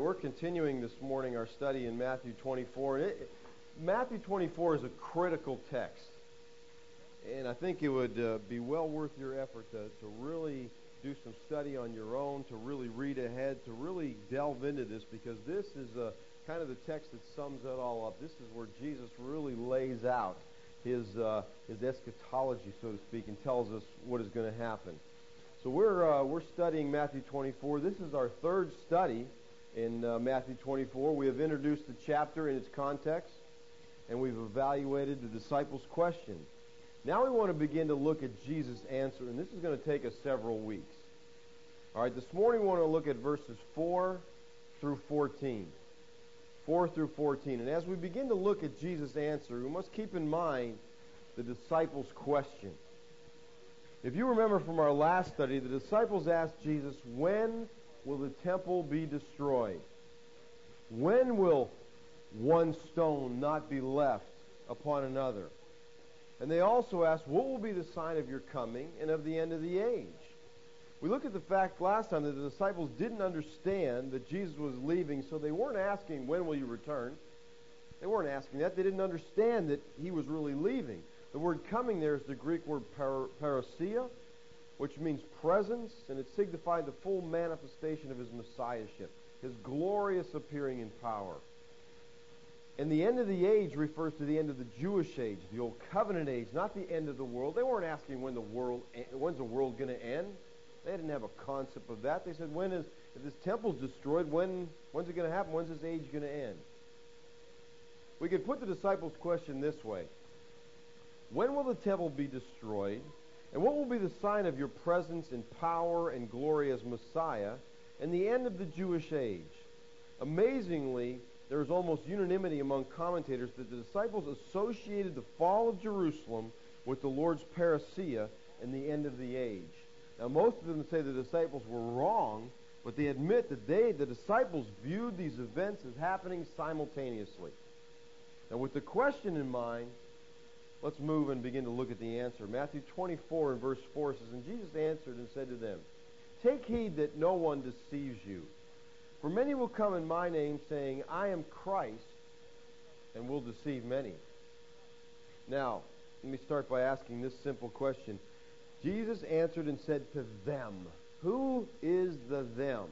We're continuing this morning our study in Matthew 24. Matthew 24 is a critical text. And I think it would be well worth your effort to really do some study on your own, to really read ahead, to really delve into this, because this is kind of the text that sums it all up. This is where Jesus really lays out his eschatology, so to speak, and tells us what is going to happen. So we're studying Matthew 24. This is our third study in Matthew 24. We have introduced the chapter in its context, and we've evaluated the disciples' question. Now we want to begin to look at Jesus' answer, and this is going to take us several weeks. All right, this morning we want to look at verses 4 through 14. 4 through 14. And as we begin to look at Jesus' answer, we must keep in mind the disciples' question. If you remember from our last study, the disciples asked Jesus, when will the temple be destroyed? When will one stone not be left upon another? And they also asked, what will be the sign of your coming and of the end of the age? We looked at the fact last time that the disciples didn't understand that Jesus was leaving, so they weren't asking, when will you return? They weren't asking that. They didn't understand that he was really leaving. The word coming there is the Greek word parousia, which means presence, and it signified the full manifestation of his messiahship, his glorious appearing in power. And the end of the age refers to the end of the Jewish age, the Old Covenant age, not the end of the world. They weren't asking when's the world going to end. They didn't have a concept of that. They said, if this temple's destroyed, when's it going to happen? When's this age going to end? We could put the disciples' question this way. When will the temple be destroyed? And what will be the sign of your presence in power and glory as Messiah and the end of the Jewish age? Amazingly, there is almost unanimity among commentators that the disciples associated the fall of Jerusalem with the Lord's parousia and the end of the age. Now, most of them say the disciples were wrong, but they admit that the disciples viewed these events as happening simultaneously. Now, with the question in mind, let's move and begin to look at the answer. Matthew 24 and verse 4 says, and Jesus answered and said to them, take heed that no one deceives you. For many will come in my name, saying, I am Christ, and will deceive many. Now, let me start by asking this simple question. Jesus answered and said to them. Who is the them?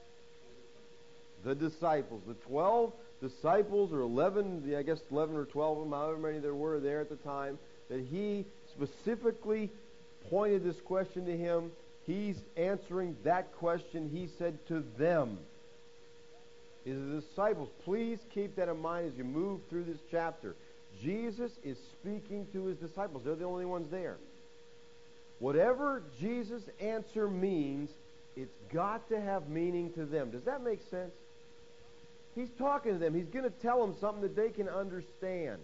The disciples. The 12 disciples, or 11, I guess 11 or 12 of them, however many there were there at the time, that he specifically pointed this question to him. He's answering that question. He said to them. Is the disciples. Please keep that in mind as you move through this chapter. Jesus is speaking to his disciples. They're the only ones there. Whatever Jesus' answer means, it's got to have meaning to them. Does that make sense? He's talking to them. He's going to tell them something that they can understand.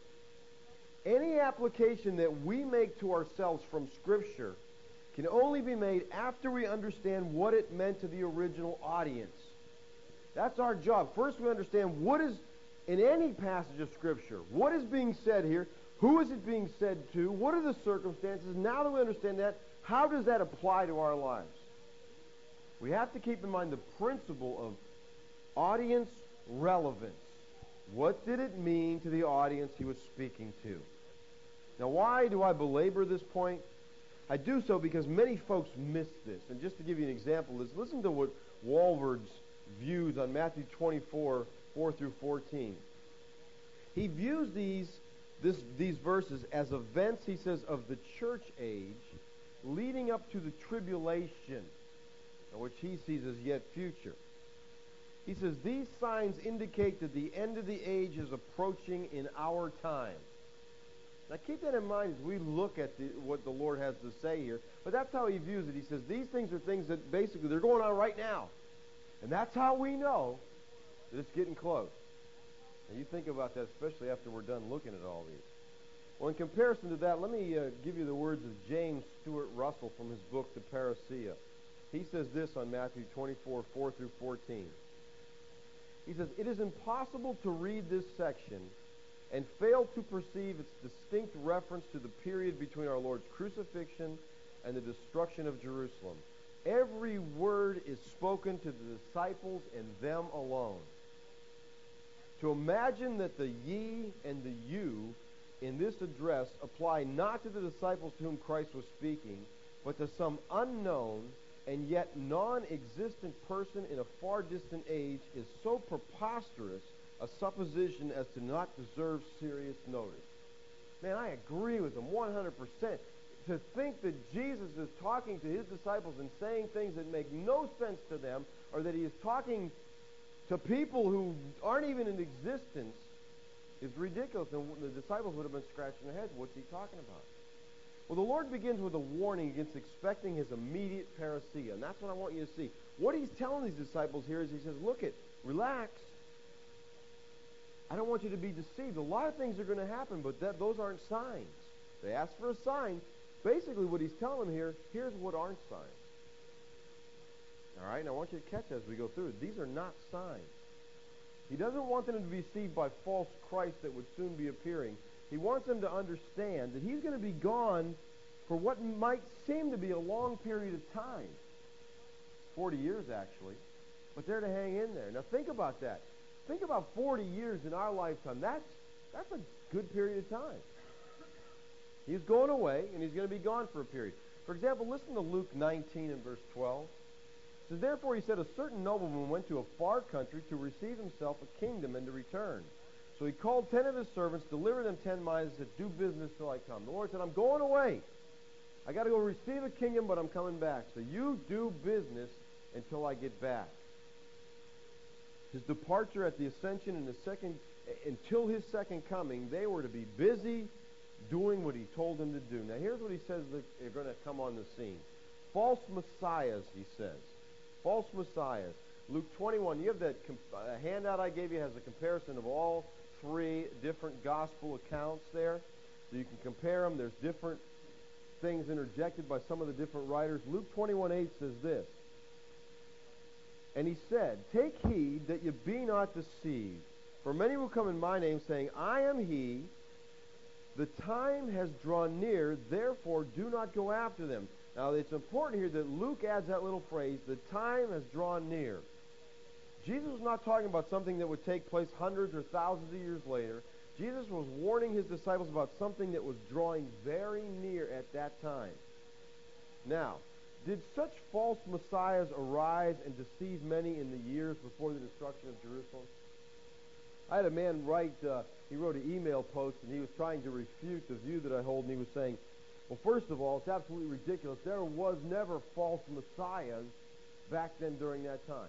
Any application that we make to ourselves from Scripture can only be made after we understand what it meant to the original audience. That's our job. First we understand what is, in any passage of Scripture, what is being said here, who is it being said to, what are the circumstances. Now that we understand that, how does that apply to our lives? We have to keep in mind the principle of audience relevance. What did it mean to the audience he was speaking to? Now, why do I belabor this point? I do so because many folks miss this. And just to give you an example, listen to what Walvoord's views on Matthew 24, 4 through 14. He views these verses as events, he says, of the church age leading up to the tribulation, which he sees as yet future. He says, these signs indicate that the end of the age is approaching in our time. Now keep that in mind as we look at what the Lord has to say here. But that's how he views it. He says, these things are things that basically they're going on right now. And that's how we know that it's getting close. And you think about that, especially after we're done looking at all these. Well, in comparison to that, let me give you the words of James Stuart Russell from his book, The Parousia. He says this on Matthew 24, 4 through 14. He says, it is impossible to read this section and fail to perceive its distinct reference to the period between our Lord's crucifixion and the destruction of Jerusalem. Every word is spoken to the disciples and them alone. To imagine that the ye and the you in this address apply not to the disciples to whom Christ was speaking, but to some unknown and yet non-existent person in a far distant age is so preposterous a supposition as to not deserve serious notice. Man, I agree with them 100%. To think that Jesus is talking to his disciples and saying things that make no sense to them, or that he is talking to people who aren't even in existence, is ridiculous. And the disciples would have been scratching their heads. What's he talking about? Well, the Lord begins with a warning against expecting his immediate parousia, and that's what I want you to see. What he's telling these disciples here is he says, look it, relax. I don't want you to be deceived. A lot of things are going to happen, but those aren't signs. They ask for a sign. Basically, what he's telling them here, here's what aren't signs. All right, and I want you to catch as we go through it. These are not signs. He doesn't want them to be deceived by false Christ that would soon be appearing. He wants them to understand that he's going to be gone for what might seem to be a long period of time. 40 years, actually. But they're to hang in there. Now, think about that. Think about 40 years in our lifetime. That's a good period of time. He's going away, and he's going to be gone for a period. For example, listen to Luke 19 and verse 12. It says, therefore, he said, a certain nobleman went to a far country to receive himself a kingdom and to return. So he called 10 of his servants, delivered them 10 minas, and said, do business till I come. The Lord said, I'm going away. I got to go receive a kingdom, but I'm coming back. So you do business until I get back. His departure at the ascension and until his second coming, they were to be busy doing what he told them to do. Now here's what he says that they're going to come on the scene. False messiahs, he says. False messiahs. Luke 21, you have that handout I gave you has a comparison of all three different gospel accounts there. So you can compare them. There's different things interjected by some of the different writers. Luke 21:8 says this. And he said, take heed that you be not deceived. For many will come in my name, saying, I am he. The time has drawn near, therefore do not go after them. Now, it's important here that Luke adds that little phrase, the time has drawn near. Jesus was not talking about something that would take place hundreds or thousands of years later. Jesus was warning his disciples about something that was drawing very near at that time. Now, did such false messiahs arise and deceive many in the years before the destruction of Jerusalem? I had a man write, he wrote an email post, and he was trying to refute the view that I hold, and he was saying, well, first of all, it's absolutely ridiculous. There was never false messiahs back then during that time.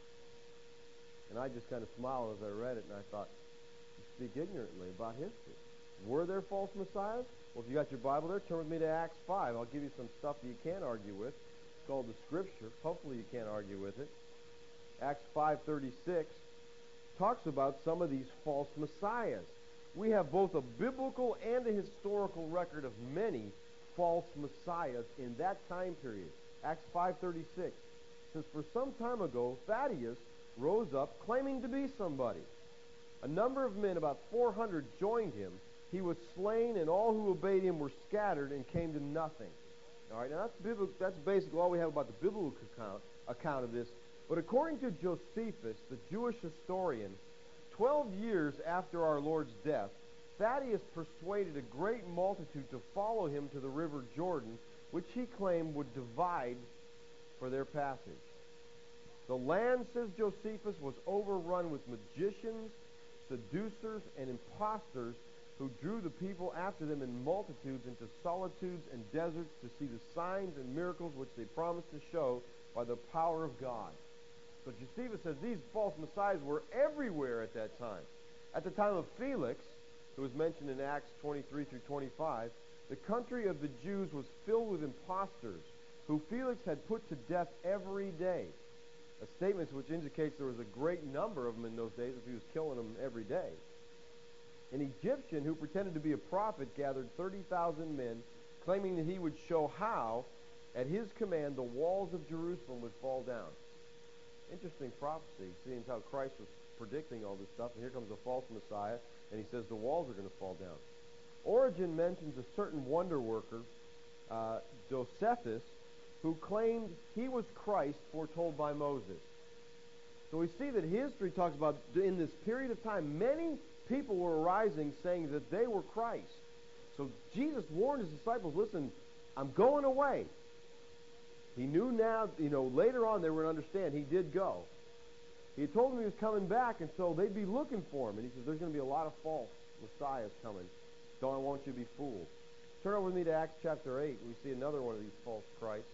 And I just kind of smiled as I read it, and I thought, you speak ignorantly about history. Were there false messiahs? Well, if you got your Bible there, turn with me to Acts 5. I'll give you some stuff that you can't argue with. It's called the Scripture. Hopefully you can't argue with it. Acts 5:36 talks about some of these false messiahs. We have both a biblical and a historical record of many false messiahs in that time period. Acts 5:36 says, for some time ago, Thaddeus rose up claiming to be somebody. A number of men, about 400, joined him. He was slain, and all who obeyed him were scattered and came to nothing. All right, now that's basically all we have about the biblical account of this. But according to Josephus, the Jewish historian, 12 years after our Lord's death, Thaddeus persuaded a great multitude to follow him to the river Jordan, which he claimed would divide for their passage. The land, says Josephus, was overrun with magicians, seducers, and impostors who drew the people after them in multitudes into solitudes and deserts to see the signs and miracles which they promised to show by the power of God. So Josephus says these false messiahs were everywhere at that time. At the time of Felix, who was mentioned in Acts 23 through 25, the country of the Jews was filled with impostors, who Felix had put to death every day. A statement which indicates there was a great number of them in those days if he was killing them every day. An Egyptian who pretended to be a prophet gathered 30,000 men, claiming that he would show how, at his command, the walls of Jerusalem would fall down. Interesting prophecy, seeing how Christ was predicting all this stuff, and here comes a false Messiah, and he says the walls are going to fall down. Origen mentions a certain wonder worker, Josephus, who claimed he was Christ foretold by Moses. So we see that history talks about in this period of time, many people were arising saying that they were Christ. So Jesus warned his disciples, listen, I'm going away. He knew now, later on they were going to understand he did go. He had told them he was coming back, and so they'd be looking for him. And he says, there's going to be a lot of false messiahs coming. Don't want you to be fooled. Turn over with me to Acts chapter 8. We see another one of these false Christs.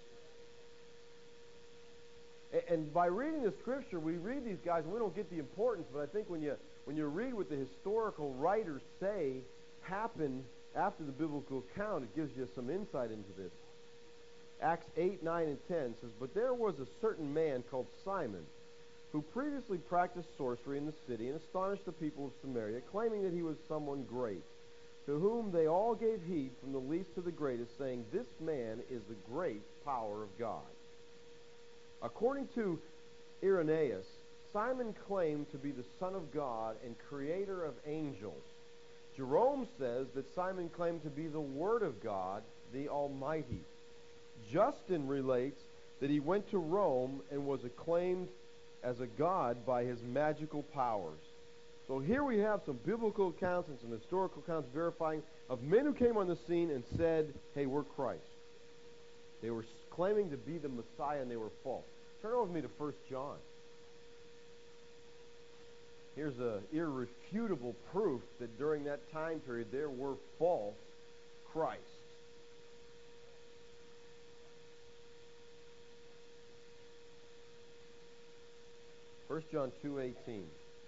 And by reading the scripture, we read these guys, and we don't get the importance, but I think when you read what the historical writers say happened after the biblical account, it gives you some insight into this. Acts 8, 9, and 10 says, But there was a certain man called Simon, who previously practiced sorcery in the city and astonished the people of Samaria, claiming that he was someone great, to whom they all gave heed from the least to the greatest, saying, This man is the great power of God. According to Irenaeus, Simon claimed to be the Son of God and creator of angels. Jerome says that Simon claimed to be the Word of God, the Almighty. Justin relates that he went to Rome and was acclaimed as a god by his magical powers. So here we have some biblical accounts and some historical accounts verifying of men who came on the scene and said, hey, we're Christ. They were claiming to be the Messiah, and they were false. Turn over with me to 1 John. Here's an irrefutable proof that during that time period there were false Christs. First John 2:18.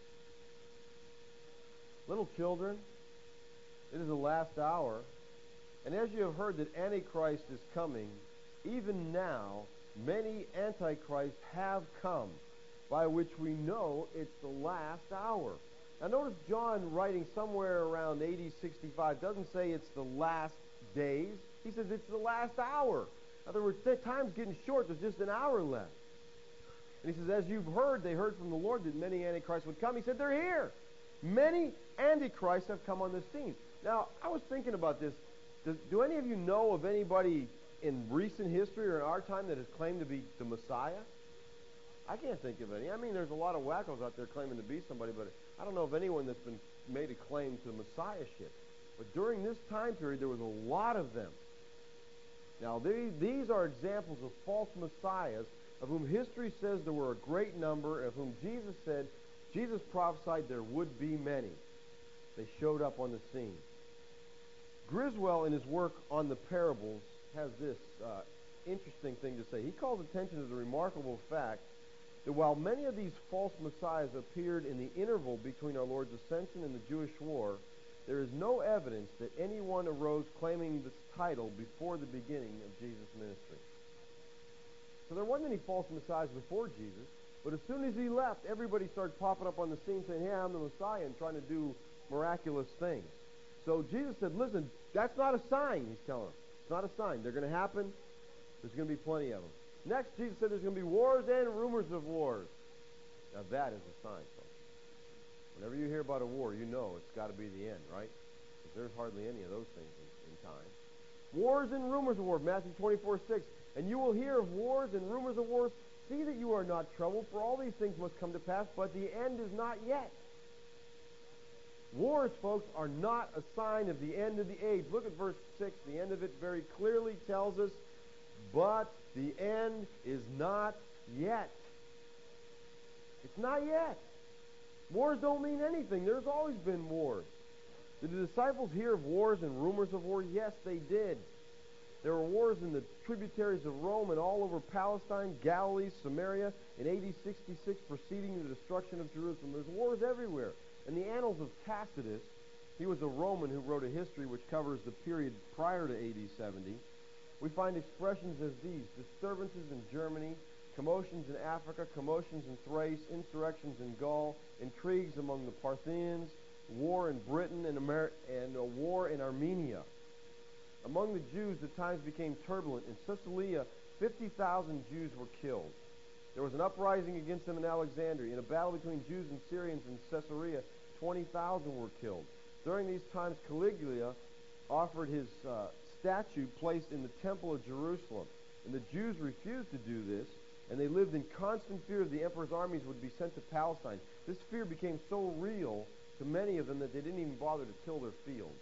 Little children, it is the last hour, and as you have heard that Antichrist is coming, even now many Antichrists have come, by which we know it's the last hour. Now notice John, writing somewhere around AD 65, doesn't say it's the last days. He says it's the last hour. In other words, that time's getting short. There's just an hour left. And he says, as you've heard, they heard from the Lord that many Antichrists would come. He said, they're here. Many Antichrists have come on the scene. Now, I was thinking about this. Do any of you know of anybody in recent history or in our time that has claimed to be the Messiah? I can't think of any. I mean, there's a lot of wackos out there claiming to be somebody, but I don't know of anyone that's been made a claim to messiahship. But during this time period, there was a lot of them. Now, these are examples of false messiahs of whom history says there were a great number, of whom Jesus prophesied there would be many. They showed up on the scene. Griswold, in his work on the parables, has this interesting thing to say. He calls attention to the remarkable fact that while many of these false messiahs appeared in the interval between our Lord's ascension and the Jewish war, there is no evidence that anyone arose claiming this title before the beginning of Jesus' ministry. So there weren't any false messiahs before Jesus, but as soon as he left, everybody started popping up on the scene saying, hey, I'm the Messiah, and trying to do miraculous things. So Jesus said, listen, that's not a sign, he's telling them. It's not a sign. They're going to happen. There's going to be plenty of them. Next, Jesus said there's going to be wars and rumors of wars. Now that is a sign, folks. Whenever you hear about a war, you know it's got to be the end, right? Because there's hardly any of those things in time. Wars and rumors of wars, Matthew 24:6. And you will hear of wars and rumors of wars. See that you are not troubled, for all these things must come to pass, but the end is not yet. Wars, folks, are not a sign of the end of the age. Look at verse 6. The end of it very clearly tells us, but the end is not yet. It's not yet. Wars don't mean anything. There's always been wars. Did the disciples hear of wars and rumors of war? Yes, they did. There were wars in the tributaries of Rome and all over Palestine, Galilee, Samaria, in AD 66 preceding the destruction of Jerusalem. There's wars everywhere. In the annals of Tacitus, he was a Roman who wrote a history which covers the period prior to AD 70. We find expressions as these: disturbances in Germany, commotions in Africa, commotions in Thrace, insurrections in Gaul, intrigues among the Parthians, war in Britain and a war in Armenia. Among the Jews, the times became turbulent. In Caesarea, 50,000 Jews were killed. There was an uprising against them in Alexandria. In a battle between Jews and Syrians in Caesarea, 20,000 were killed. During these times, Caligula offered his statue placed in the Temple of Jerusalem. And the Jews refused to do this, and they lived in constant fear that the emperor's armies would be sent to Palestine. This fear became so real to many of them that they didn't even bother to till their fields.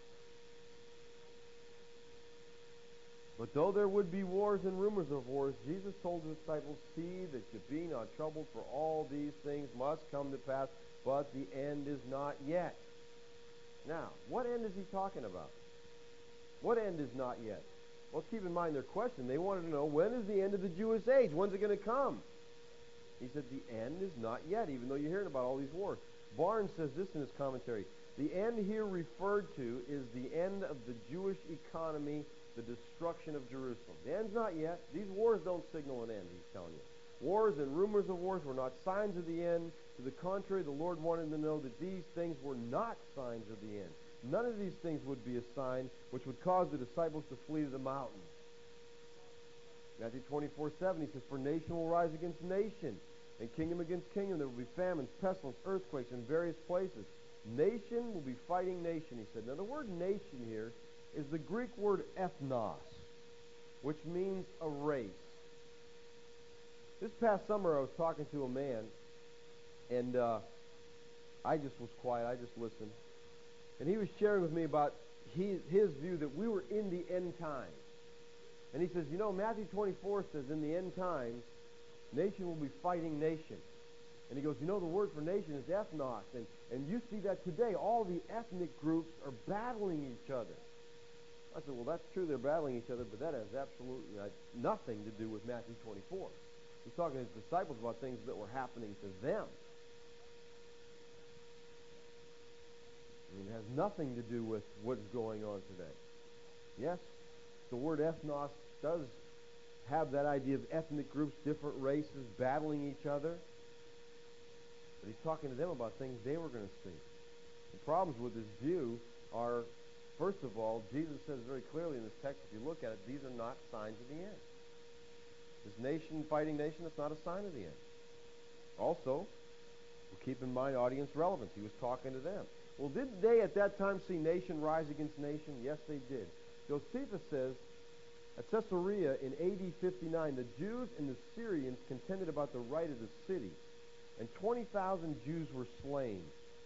But though there would be wars and rumors of wars, Jesus told the disciples, "See that you be not troubled, for all these things must come to pass, but the end is not yet." Now, what end is he talking about? What end is not yet? Well, keep in mind their question. They wanted to know, when is the end of the Jewish age? When's it going to come? He said, the end is not yet, even though you're hearing about all these wars. Barnes says this in his commentary. The end here referred to is the end of the Jewish economy, the destruction of Jerusalem. The end's not yet. These wars don't signal an end, he's telling you. Wars and rumors of wars were not signs of the end. To the contrary, the Lord wanted them to know that these things were not signs of the end. None of these things would be a sign which would cause the disciples to flee to the mountains. Matthew 24:7, he says, "For nation will rise against nation, and kingdom against kingdom. There will be famines, pestilence, earthquakes in various places. Nation will be fighting nation," he said. Now, the word nation here is the Greek word ethnos, which means a race. This past summer, I was talking to a man, and I just was quiet. I just listened. And he was sharing with me about his view that we were in the end times. And he says, Matthew 24 says in the end times, nation will be fighting nation. And he goes, the word for nation is ethnos. And you see that today. All the ethnic groups are battling each other. I said, well, that's true. They're battling each other, but that has absolutely nothing to do with Matthew 24. He's talking to his disciples about things that were happening to them. It has nothing to do with what's going on today. Yes, the word ethnos does have that idea of ethnic groups, different races battling each other. But he's talking to them about things they were going to see. The problems with this view are, first of all, Jesus says very clearly in this text, if you look at it, these are not signs of the end. This nation fighting nation, that's not a sign of the end. Also, we'll keep in mind audience relevance. He was talking to them. Well, did they at that time see nation rise against nation? Yes, they did. Josephus says, at Caesarea in AD 59, the Jews and the Syrians contended about the right of the city, and 20,000 Jews were slain.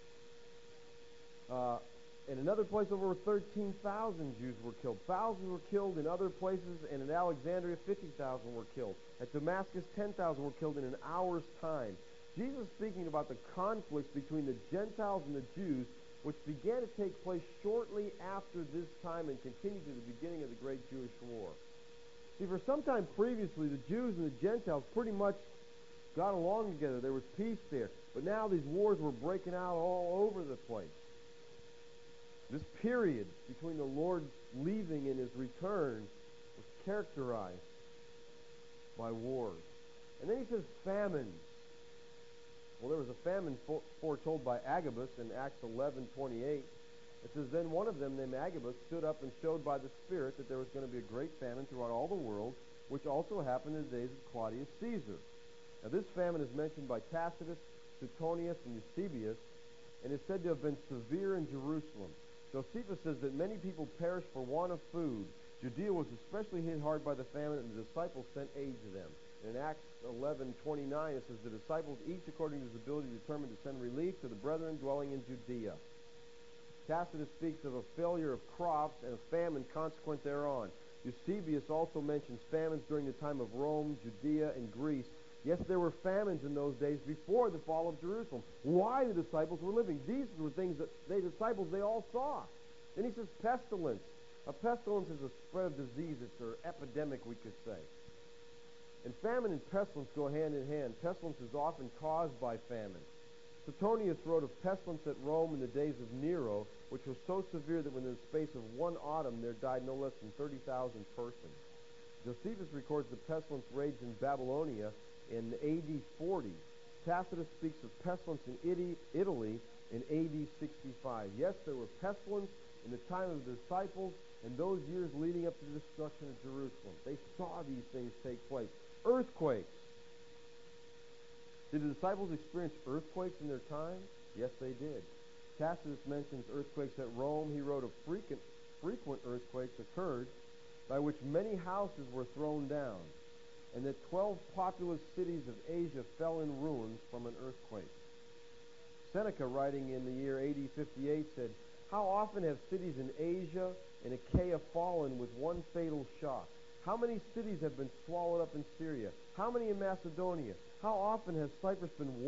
In another place, over 13,000 Jews were killed. Thousands were killed in other places, and in Alexandria, 50,000 were killed. At Damascus, 10,000 were killed in an hour's time. Jesus speaking about the conflicts between the Gentiles and the Jews, which began to take place shortly after this time and continued to the beginning of the Great Jewish War. See, for some time previously, the Jews and the Gentiles pretty much got along together. There was peace there. But now these wars were breaking out all over the place. This period between the Lord leaving and his return was characterized by wars. And then he says famines. Well, there was a famine foretold by Agabus in Acts 11:28. It says, then one of them named Agabus stood up and showed by the Spirit that there was going to be a great famine throughout all the world, which also happened in the days of Claudius Caesar. Now this famine is mentioned by Tacitus, Suetonius, and Eusebius, and is said to have been severe in Jerusalem. Josephus says that many people perished for want of food. Judea was especially hit hard by the famine, and the disciples sent aid to them. In Acts 11:29, it says, the disciples, each according to his ability, determined to send relief to the brethren dwelling in Judea. Tacitus speaks of a failure of crops and a famine consequent thereon. Eusebius also mentions famines during the time of Rome, Judea, and Greece. Yes, there were famines in those days before the fall of Jerusalem. Why the disciples were living. These were things that the disciples, they all saw. Then he says pestilence. A pestilence is a spread of disease. It's an epidemic, we could say. And famine and pestilence go hand in hand. Pestilence is often caused by famine. Suetonius wrote of pestilence at Rome in the days of Nero, which was so severe that within the space of one autumn there died no less than 30,000 persons. Josephus records the pestilence raged in Babylonia in AD 40. Tacitus speaks of pestilence in Italy in AD 65. Yes, there were pestilence in the time of the disciples and those years leading up to the destruction of Jerusalem. They saw these things take place. Earthquakes. Did the disciples experience earthquakes in their time? Yes, they did. Tacitus mentions earthquakes at Rome. He wrote of frequent earthquakes occurred. by which many houses were thrown down, and that 12 populous cities of Asia fell in ruins from an earthquake. Seneca, writing in the year AD 58, said, "How often have cities in Asia and Achaia fallen with one fatal shock? How many cities have been swallowed up in Syria? How many in Macedonia? How often has Cyprus been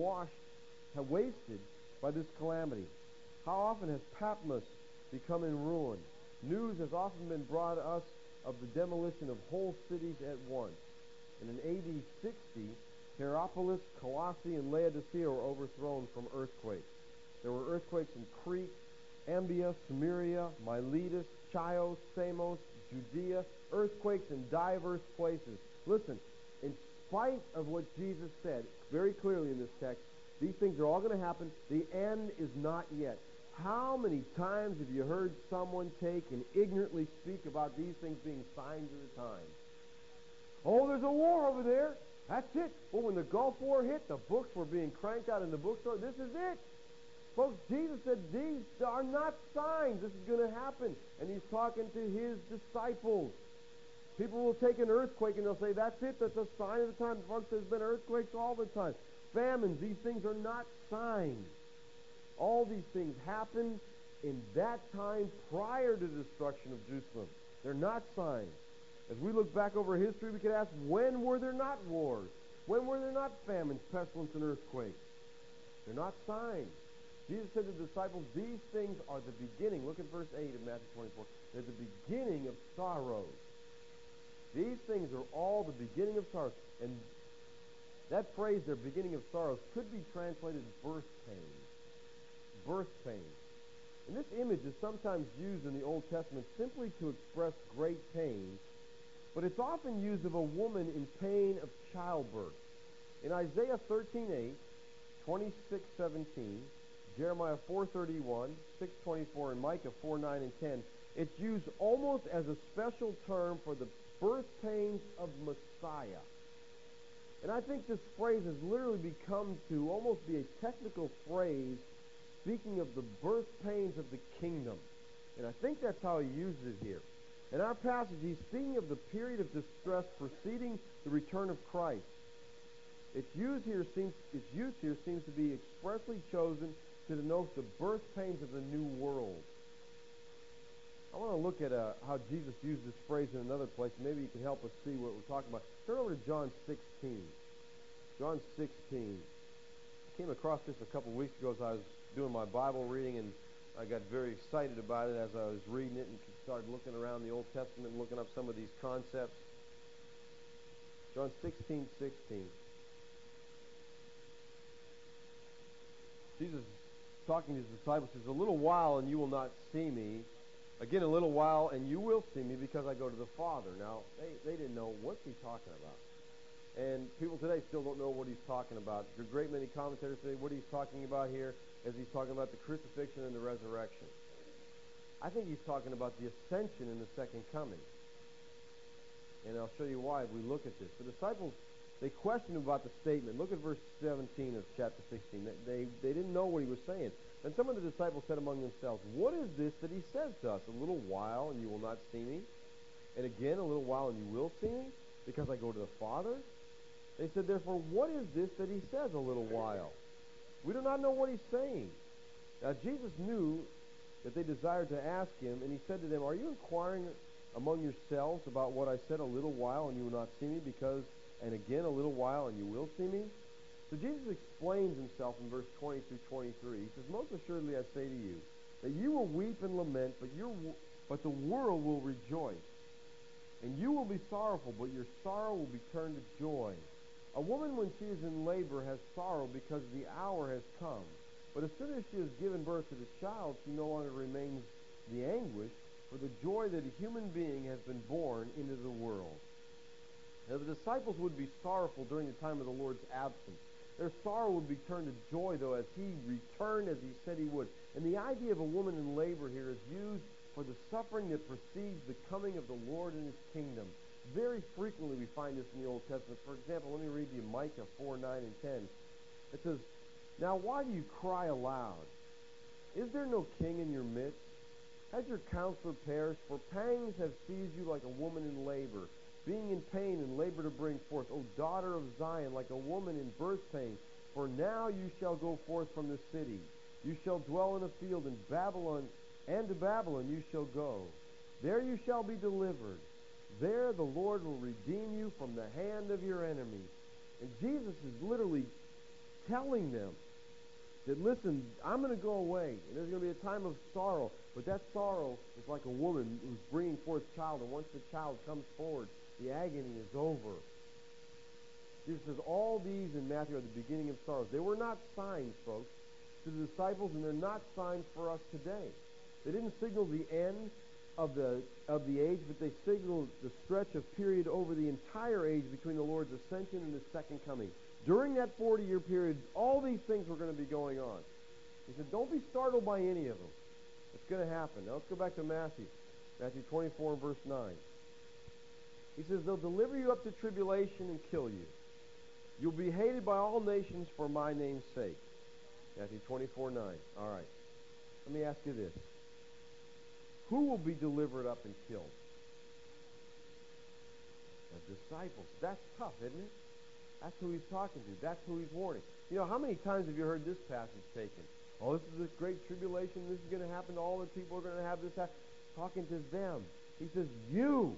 wasted by this calamity? How often has Patmos become in ruin? News has often been brought us of the demolition of whole cities at once." And in AD 60, Hierapolis, Colossae, and Laodicea were overthrown from earthquakes. There were earthquakes in Crete, Ambia, Samaria, Miletus, Chios, Samos, Judea, earthquakes in diverse places. Listen, in spite of what Jesus said very clearly in this text, these things are all going to happen. The end is not yet. How many times have you heard someone take and ignorantly speak about these things being signs of the times? Oh, there's a war over there. That's it. Well, when the Gulf War hit, the books were being cranked out in the bookstore. This is it. Folks, Jesus said these are not signs. This is going to happen. And he's talking to his disciples. People will take an earthquake and they'll say, that's it. That's a sign of the time. Folks, there's been earthquakes all the time. Famines. These things are not signs. All these things happened in that time prior to the destruction of Jerusalem. They're not signs. As we look back over history, we could ask, when were there not wars? When were there not famines, pestilence, and earthquakes? They're not signs. Jesus said to the disciples, these things are the beginning. Look at verse 8 of Matthew 24. They're the beginning of sorrows. These things are all the beginning of sorrows. And that phrase, their beginning of sorrows, could be translated birth pains. Birth pains. And this image is sometimes used in the Old Testament simply to express great pain, but it's often used of a woman in pain of childbirth. In Isaiah 13:8, 26:17, Jeremiah 4:31, 6:24, and Micah 4:9 and 10, it's used almost as a special term for the birth pains of Messiah. And I think this phrase has literally become to almost be a technical phrase speaking of the birth pains of the kingdom. And I think that's how he uses it here. In our passage, he's speaking of the period of distress preceding the return of Christ. Its use here seems to be expressly chosen to denote the birth pains of the new world. I want to look at how Jesus used this phrase in another place. Maybe you can help us see what we're talking about. Turn over to John 16. John 16. I came across this a couple weeks ago as I was doing my Bible reading, and I got very excited about it as I was reading it and started looking around the Old Testament and looking up some of these concepts. John 16:16. Jesus talking to his disciples says, "A little while and you will not see me. Again, a little while and you will see me because I go to the Father." Now, they didn't know what's he talking about. And people today still don't know what he's talking about. A great many commentators say what he's talking about here is he's talking about the crucifixion and the resurrection. I think he's talking about the ascension and the second coming. And I'll show you why if we look at this. The disciples, they questioned him about the statement. Look at verse 17 of chapter 16. They didn't know what he was saying. And some of the disciples said among themselves, "What is this that he says to us? A little while and you will not see me? And again, a little while and you will see me? Because I go to the Father?" They said, "Therefore, what is this that he says, a little while? We do not know what he's saying." Now, Jesus knew that they desired to ask him, and he said to them, "Are you inquiring among yourselves about what I said, a little while and you will not see me? Because, and again, a little while and you will see me?" So Jesus explains himself in verse 20 through 23. He says, "Most assuredly I say to you, that you will weep and lament, but the world will rejoice. And you will be sorrowful, but your sorrow will be turned to joy. A woman, when she is in labor, has sorrow because the hour has come. But as soon as she has given birth to the child, she no longer remains the anguish for the joy that a human being has been born into the world." Now, the disciples would be sorrowful during the time of the Lord's absence. Their sorrow would be turned to joy, though, as he returned as he said he would. And the idea of a woman in labor here is used for the suffering that precedes the coming of the Lord in his kingdom. Very frequently we find this in the Old Testament. For example, let me read you Micah 4:9 and 10. It says, "Now why do you cry aloud? Is there no king in your midst? Has your counselor perished? For pangs have seized you like a woman in labor, being in pain and labor to bring forth. O daughter of Zion, like a woman in birth pain. For now you shall go forth from the city. You shall dwell in a field in Babylon, and to Babylon you shall go. There you shall be delivered. There the Lord will redeem you from the hand of your enemies. And Jesus is literally telling them that, listen, I'm going to go away, and there's going to be a time of sorrow, but that sorrow is like a woman who's bringing forth child, and once the child comes forward, the agony is over. Jesus says all these in Matthew are the beginning of sorrows. They were not signs, folks, to the disciples, and they're not signs for us today. They didn't signal the end of the age, but they signaled the stretch of period over the entire age between the Lord's ascension and his second coming. During that 40-year period, all these things were going to be going on. He said, don't be startled by any of them. It's going to happen. Now let's go back to Matthew 24 and verse 9. He says, they'll deliver you up to tribulation and kill you. You'll be hated by all nations for my name's sake. Matthew 24:9. All right. Let me ask you this. Who will be delivered up and killed? The disciples. That's tough, isn't it? That's who he's talking to. That's who he's warning. You know, how many times have you heard this passage taken? Oh, this is this great tribulation. This is going to happen to all the people. Are going to have this happen. Talking to them. He says, you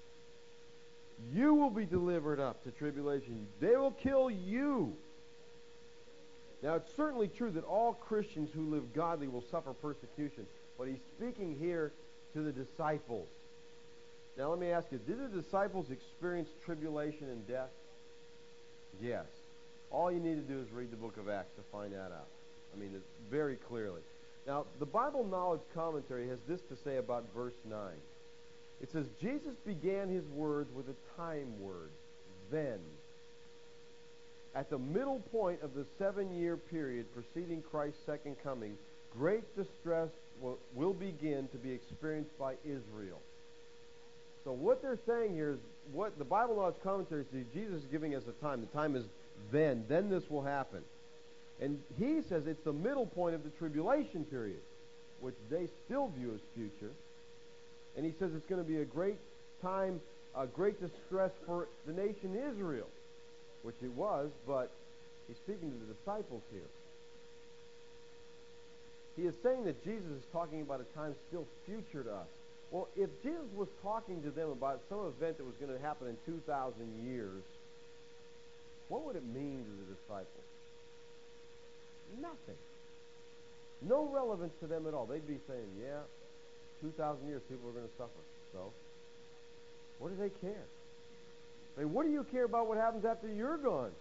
will be delivered up to tribulation. They will kill you. Now, it's certainly true that all Christians who live godly will suffer persecution. But he's speaking here to the disciples. Now, let me ask you, did the disciples experience tribulation and death? Yes. All you need to do is read the book of Acts to find that out. I mean, it's very clearly. Now, the Bible Knowledge Commentary has this to say about verse 9. It says, Jesus began his words with a time word, then. At the middle point of the 7-year period preceding Christ's second coming, great distress will begin to be experienced by Israel. So what they're saying here is what the Bible Knowledge Commentary says Jesus is giving us a time. The time is then. Then this will happen. And he says it's the middle point of the tribulation period, which they still view as future. And he says it's going to be a great time, a great distress for the nation Israel, which it was, but he's speaking to the disciples here. He is saying that Jesus is talking about a time still future to us. Well, if Jesus was talking to them about some event that was going to happen in 2,000 years, what would it mean to the disciples? Nothing. No relevance to them at all. They'd be saying, yeah, 2,000 years people are going to suffer. So, what do they care? I mean, what do you care about what happens after you're gone?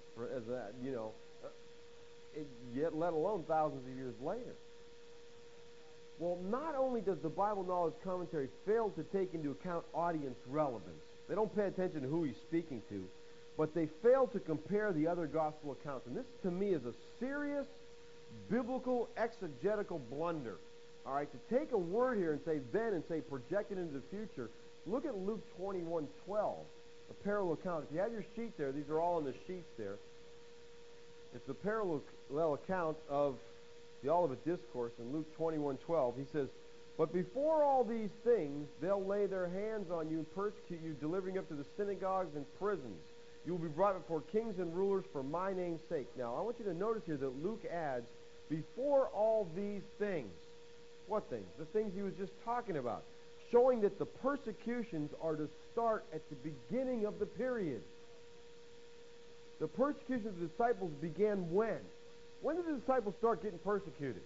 Yet let alone thousands of years later. Well, not only does the Bible Knowledge Commentary fail to take into account audience relevance, they don't pay attention to who he's speaking to, but they fail to compare the other gospel accounts. And this, to me, is a serious biblical exegetical blunder. All right, to take a word here and say then and say project it into the future, look at Luke 21:12, a parallel account. If you have your sheet there, these are all in the sheets there. It's the parallel account of the Olivet Discourse in Luke 21:12. He says, but before all these things, they'll lay their hands on you and persecute you, delivering you up to the synagogues and prisons. You will be brought before kings and rulers for my name's sake. Now, I want you to notice here that Luke adds, before all these things. What things? The things he was just talking about. Showing that the persecutions are to start at the beginning of the period. The persecution of the disciples began when? When did the disciples start getting persecuted?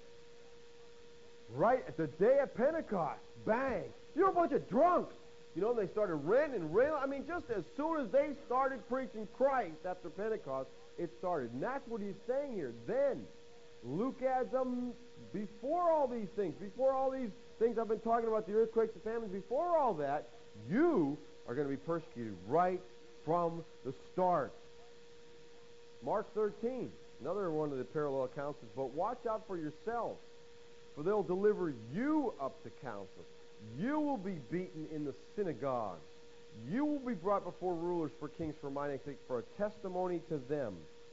Right at the day of Pentecost. Bang! You're a bunch of drunks. You know, they started ranting and railing. I mean, just as soon as they started preaching Christ after Pentecost, it started. And that's what he's saying here. Then, Luke adds them before all these things I've been talking about, the earthquakes, the famines, before all that, you are going to be persecuted right from the start. Mark 13, another one of the parallel accounts is, but watch out for yourselves, for they'll deliver you up to council. You will be beaten in the synagogues. You will be brought before rulers for kings for my name's sake, for a testimony to them.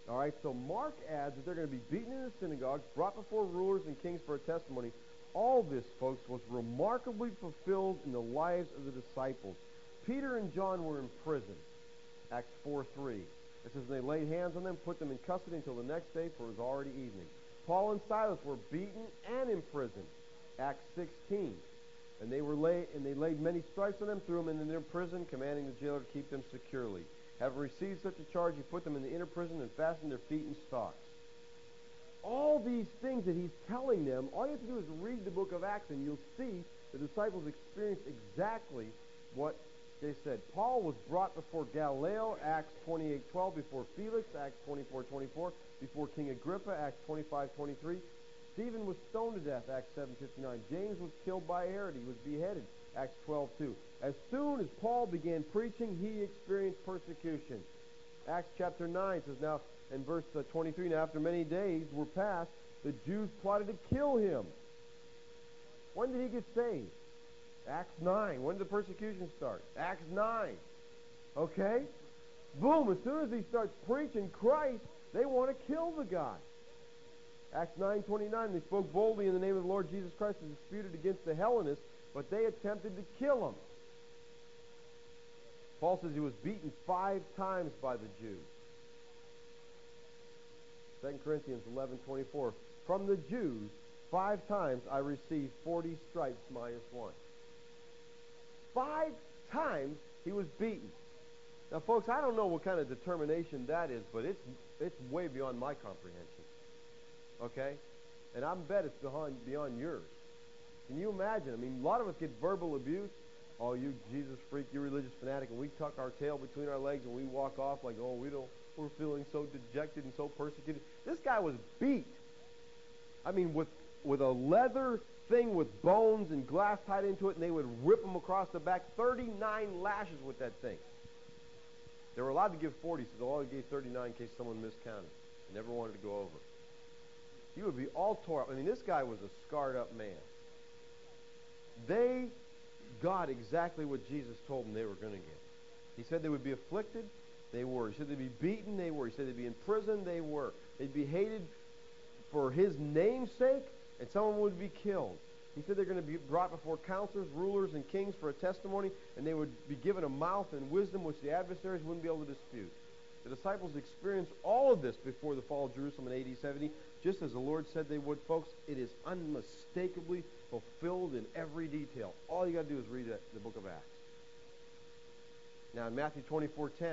All right, so Mark adds that they're going to be beaten in the synagogues, brought before rulers and kings for a testimony. All this, folks, was remarkably fulfilled in the lives of the disciples. Peter and John were in prison, Acts 4:3. It says, they laid hands on them, put them in custody until the next day, for it was already evening. Paul and Silas were beaten and imprisoned, Acts 16. And they laid many stripes on them, threw them into their prison, commanding the jailer to keep them securely. Having received such a charge, he put them in the inner prison and fastened their feet in stocks. All these things that he's telling them, all you have to do is read the book of Acts, and you'll see the disciples experienced exactly what they said. Paul was brought before Gallio, Acts 28:12, before Felix, Acts 24:24, before King Agrippa, Acts 25:23. Stephen was stoned to death, Acts 7:59. James was killed by Herod. He was beheaded, Acts 12:2. As soon as Paul began preaching, he experienced persecution. Acts chapter 9 says, now, in verse 23, now after many days were passed, the Jews plotted to kill him. When did he get saved? Acts 9. When did the persecution start? Acts 9. Okay? Boom, as soon as he starts preaching Christ, they want to kill the guy. Acts 9:29, they spoke boldly in the name of the Lord Jesus Christ and disputed against the Hellenists, but they attempted to kill him. Paul says he was beaten 5 times by the Jews. 2 Corinthians 11:24, from the Jews 5 times I received 40 stripes minus 1. 5 times he was beaten. Now, folks, I don't know what kind of determination that is, but it's way beyond my comprehension. Okay? And I bet it's beyond yours. Can you imagine? I mean, a lot of us get verbal abuse. Oh, you Jesus freak, you religious fanatic, and we tuck our tail between our legs and we walk off like, oh, we're feeling so dejected and so persecuted. This guy was beat. I mean, with a leather thing with bones and glass tied into it, and they would rip him across the back. 39 lashes with that thing. They were allowed to give 40, so they only gave 39 in case someone miscounted. They never wanted to go over. He would be all tore up. I mean, this guy was a scarred-up man. They got exactly what Jesus told them they were going to get. He said they would be afflicted. They were. He said they'd be beaten. They were. He said they'd be in prison. They were. They'd be hated for his name's sake, and someone would be killed. He said they're going to be brought before counselors, rulers, and kings for a testimony, and they would be given a mouth and wisdom which the adversaries wouldn't be able to dispute. The disciples experienced all of this before the fall of Jerusalem in AD 70, just as the Lord said they would, folks. It is unmistakably fulfilled in every detail. All you got to do is read the book of Acts. Now, in Matthew 24:10,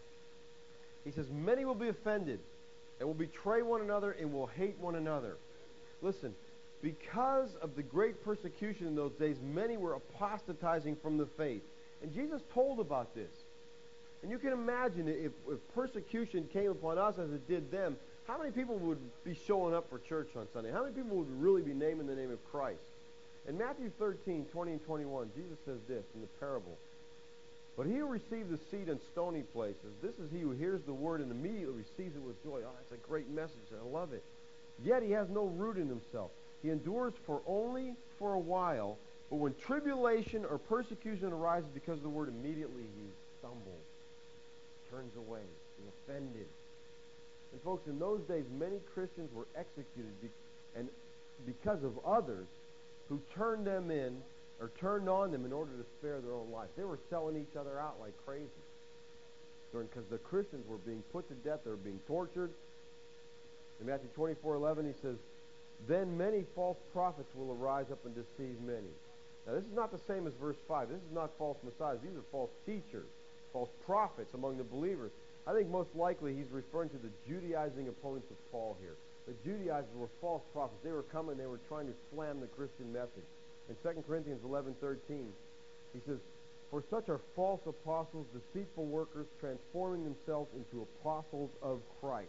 he says, many will be offended and will betray one another and will hate one another. Listen, because of the great persecution in those days, many were apostatizing from the faith. And Jesus told about this. And you can imagine if persecution came upon us as it did them, how many people would be showing up for church on Sunday? How many people would really be naming the name of Christ? In Matthew 13:20 and 21, Jesus says this in the parable. But he who received the seed in stony places, this is he who hears the word and immediately receives it with joy. Oh, that's a great message. I love it. Yet he has no root in himself. He endures only for a while, but when tribulation or persecution arises because of the word, immediately he stumbles, turns away, is offended. And folks, in those days, many Christians were executed and because of others who turned them in or turned on them in order to spare their own life. They were selling each other out like crazy. Because the Christians were being put to death, they were being tortured. In Matthew 24:11, he says, then many false prophets will arise up and deceive many. Now, this is not the same as verse 5. This is not false messiahs. These are false teachers, false prophets among the believers. I think most likely he's referring to the Judaizing opponents of Paul here. The Judaizers were false prophets. They were coming, they were trying to slam the Christian message. In 2 Corinthians 11:13, he says, for such are false apostles, deceitful workers, transforming themselves into apostles of Christ.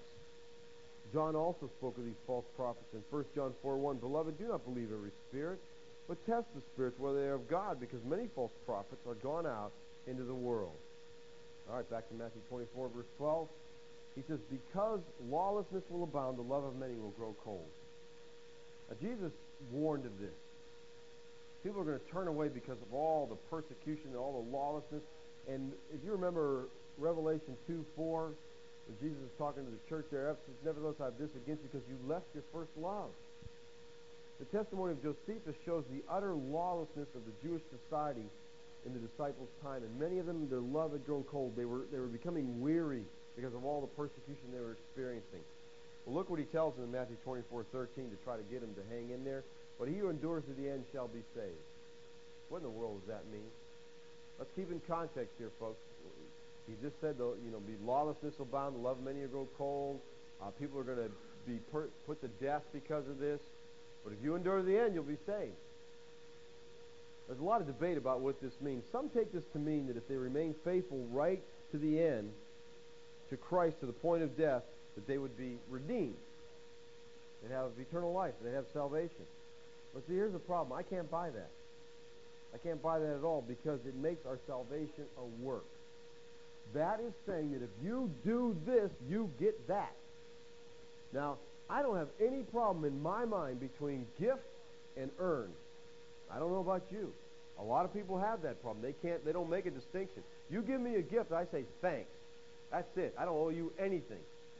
John also spoke of these false prophets in 1 John 4:1. Beloved, do not believe every spirit, but test the spirits whether they are of God, because many false prophets are gone out into the world. All right, back to Matthew 24, verse 12. He says, because lawlessness will abound, the love of many will grow cold. Now, Jesus warned of this. People are going to turn away because of all the persecution and all the lawlessness. And if you remember Revelation 2:4, When Jesus is talking to the church there, Ephesus, nevertheless I have this against you because you left your first love. The testimony of Josephus shows the utter lawlessness of the Jewish society in the disciples' time, and many of them, their love had grown cold. They were becoming weary because of all the persecution they were experiencing. Well, look what he tells them in Matthew 24:13 to try to get them to hang in there. But he who endures to the end shall be saved. What in the world does that mean? Let's keep in context here, folks. He just said, be lawlessness abound, the love of many will grow cold. People are going to be put to death because of this. But if you endure to the end, you'll be saved. There's a lot of debate about what this means. Some take this to mean that if they remain faithful right to the end, to Christ, to the point of death, that they would be redeemed. They'd have eternal life. They'd have salvation. But see, here's the problem. I can't buy that. I can't buy that at all because it makes our salvation a work. That is saying that if you do this, you get that. Now, I don't have any problem in my mind between gift and earn. I don't know about you. A lot of people have that problem. They don't make a distinction. You give me a gift, I say thanks. That's it. I don't owe you anything.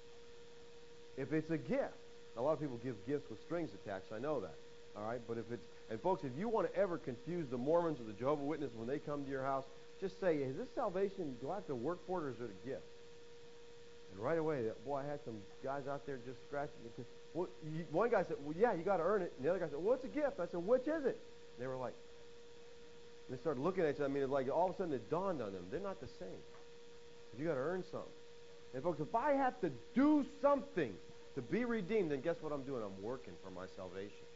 If it's a gift. A lot of people give gifts with strings attached. I know that. All right? But and folks, if you want to ever confuse the Mormons or the Jehovah's Witnesses when they come to your house, just say, is this salvation, do I have to work for it or is it a gift? And right away, boy, I had some guys out there just scratching me. One guy said, well, yeah, you got to earn it. And the other guy said, well, it's a gift. I said, which is it? And they were like, they started looking at each other. I mean, it's like all of a sudden it dawned on them. They're not the same. You got to earn something. And folks, if I have to do something to be redeemed, then guess what I'm doing? I'm working for my salvation.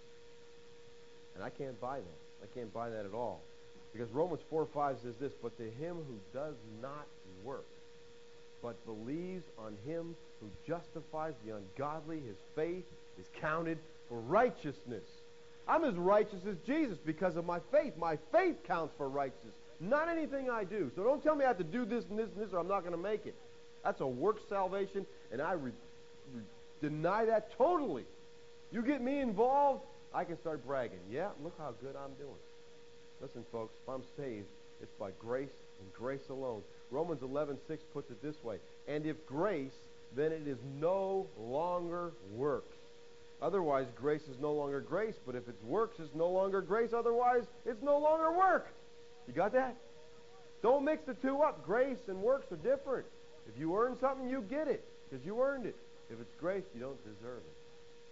And I can't buy that. I can't buy that at all. Because Romans 4:5 says this, but to him who does not work, but believes on him who justifies the ungodly, his faith is counted for righteousness. I'm as righteous as Jesus because of my faith. My faith counts for righteousness, not anything I do. So don't tell me I have to do this and this and this or I'm not going to make it. That's a work salvation, and I deny that totally. You get me involved, I can start bragging. Yeah, look how good I'm doing. Listen, folks, if I'm saved, it's by grace and grace alone. Romans 11:6 puts it this way, and if grace, then it is no longer works. Otherwise, grace is no longer grace, but if it's works, it's no longer grace. Otherwise, it's no longer work. You got that? Don't mix the two up. Grace and works are different. If you earn something, you get it because you earned it. If it's grace, you don't deserve it.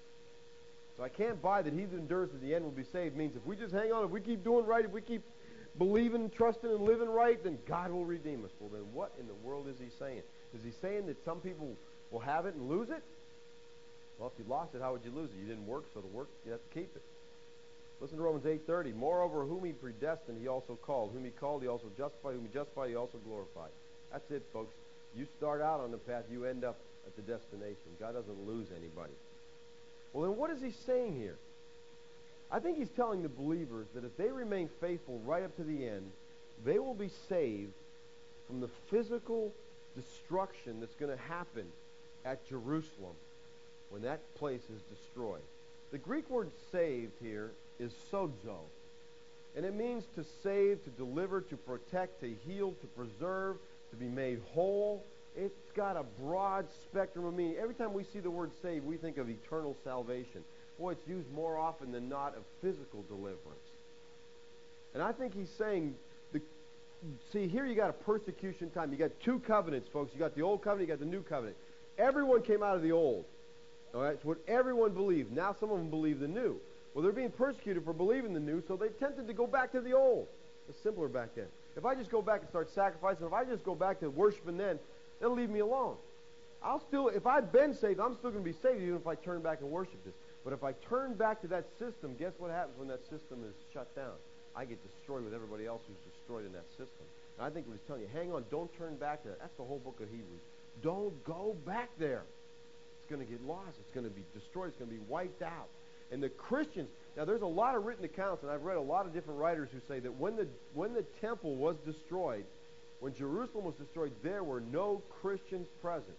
So I can't buy that he that endures to the end will be saved. Means if we just hang on, if we keep doing right, if we keep believing, trusting, and living right, then God will redeem us. Well, then what in the world is he saying? Is he saying that some people will have it and lose it? Well, if you lost it, how would you lose it? You didn't work, so to work, you have to keep it. Listen to Romans 8:30. Moreover, whom he predestined, he also called. Whom he called, he also justified. Whom he justified, he also glorified. That's it, folks. You start out on the path, you end up at the destination. God doesn't lose anybody. Well, then what is he saying here? I think he's telling the believers that if they remain faithful right up to the end, they will be saved from the physical destruction that's going to happen at Jerusalem when that place is destroyed. The Greek word saved here is sozo. And it means to save, to deliver, to protect, to heal, to preserve, to be made whole. It's got a broad spectrum of meaning. Every time we see the word save, we think of eternal salvation. Boy, it's used more often than not of physical deliverance. And I think he's saying, see, here you got a persecution time. You got two covenants, folks. You got the old covenant, you got the new covenant. Everyone came out of the old. All right, it's what everyone believed. Now some of them believe the new. Well, they're being persecuted for believing the new, so they tempted to go back to the old. It's simpler back then. If I just go back and start sacrificing, if I just go back to worshiping then, they'll leave me alone. If I've been saved, I'm still going to be saved even if I turn back and worship this. But if I turn back to that system, guess what happens when that system is shut down? I get destroyed with everybody else who's destroyed in that system. And I think what he's telling you, hang on, don't turn back to that. That's the whole book of Hebrews. Don't go back there. It's going to get lost. It's going to be destroyed. It's going to be wiped out. And the Christians, now there's a lot of written accounts, and I've read a lot of different writers who say that when the temple was destroyed, when Jerusalem was destroyed, there were no Christians present.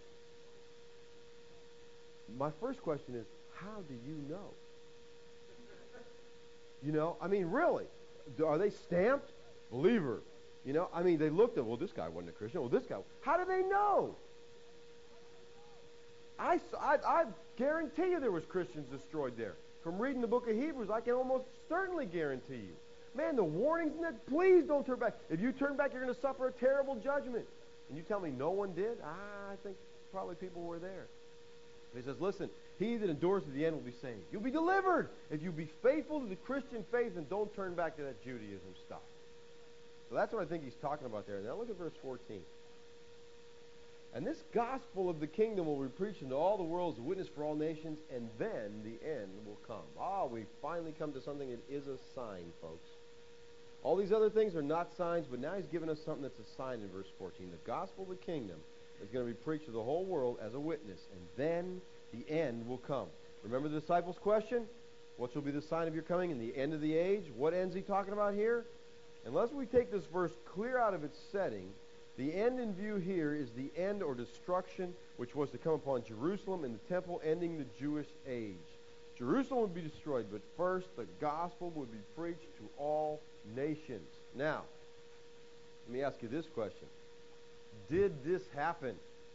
My first question is, how do you know? You know, I mean, really, are they stamped? Believer. You know, I mean, they looked at, well, this guy wasn't a Christian. Well, this guy, how do they know? I guarantee you there was Christians destroyed there. From reading the book of Hebrews, I can almost certainly guarantee you. Man, the warnings in that, please don't turn back. If you turn back, you're going to suffer a terrible judgment. And you tell me no one did? I think probably people were there. He says, listen, he that endures to the end will be saved. You'll be delivered if you be faithful to the Christian faith and don't turn back to that Judaism stuff. So that's what I think he's talking about there. Now look at verse 14. And this gospel of the kingdom will be preached into all the world as a witness for all nations, and then the end will come. We finally come to something that is a sign, folks. All these other things are not signs, but now he's given us something that's a sign in verse 14. The gospel of the kingdom is going to be preached to the whole world as a witness, and then the end will come. Remember the disciples' question? What shall be the sign of your coming and the end of the age? What end's he talking about here? Unless we take this verse clear out of its setting, the end in view here is the end or destruction which was to come upon Jerusalem and the temple, ending the Jewish age. Jerusalem would be destroyed, but first the gospel would be preached to all nations. Now, let me ask you this question. Did this happen?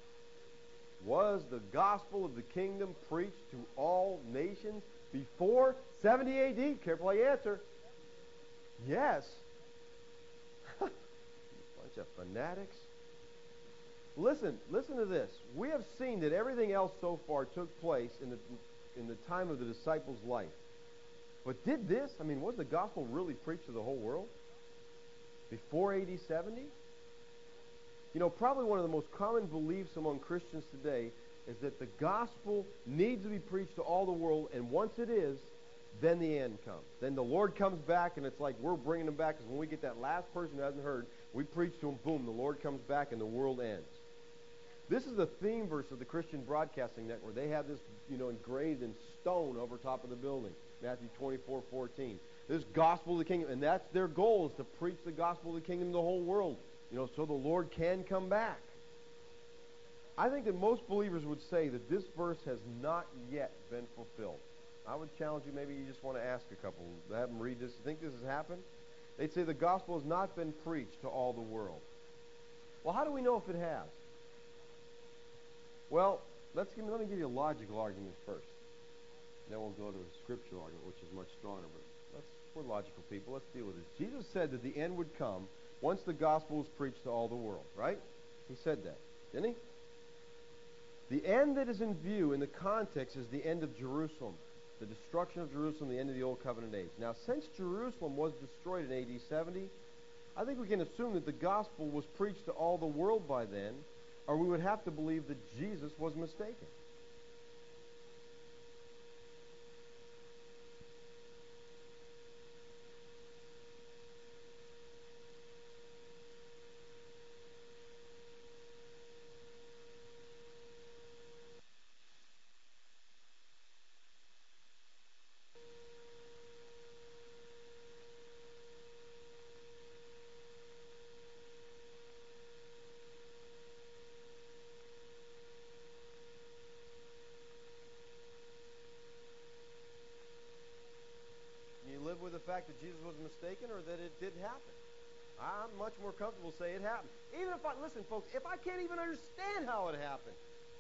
Was the gospel of the kingdom preached to all nations before 70 A.D.? Careful how you answer. Yes. Bunch of fanatics. Listen to this. We have seen that everything else so far took place in the time of the disciples' life. But did this, was the gospel really preached to the whole world before AD 70? Probably one of the most common beliefs among Christians today is that the gospel needs to be preached to all the world, and once it is, then the end comes. Then the Lord comes back, and it's like we're bringing him back, because when we get that last person who hasn't heard, we preach to him, boom, the Lord comes back, and the world ends. This is the theme verse of the Christian Broadcasting Network. They have this, engraved in stone over top of the building, Matthew 24:14. This gospel of the kingdom, and that's their goal, is to preach the gospel of the kingdom to the whole world, so the Lord can come back. I think that most believers would say that this verse has not yet been fulfilled. I would challenge you, maybe you just want to ask a couple, have them read this. You think this has happened? They'd say the gospel has not been preached to all the world. Well, how do we know if it has? Well, let me give you a logical argument first. Then we'll go to a scriptural argument, which is much stronger. But we're logical people. Let's deal with this. Jesus said that the end would come once the gospel was preached to all the world, right? He said that, didn't he? The end that is in view in the context is the end of Jerusalem, the destruction of Jerusalem, the end of the Old Covenant age. Now, since Jerusalem was destroyed in AD 70, I think we can assume that the gospel was preached to all the world by then, or we would have to believe that Jesus was mistaken. With the fact that Jesus was mistaken or that it did happen. I'm much more comfortable saying it happened. Even if listen, folks, if I can't even understand how it happened,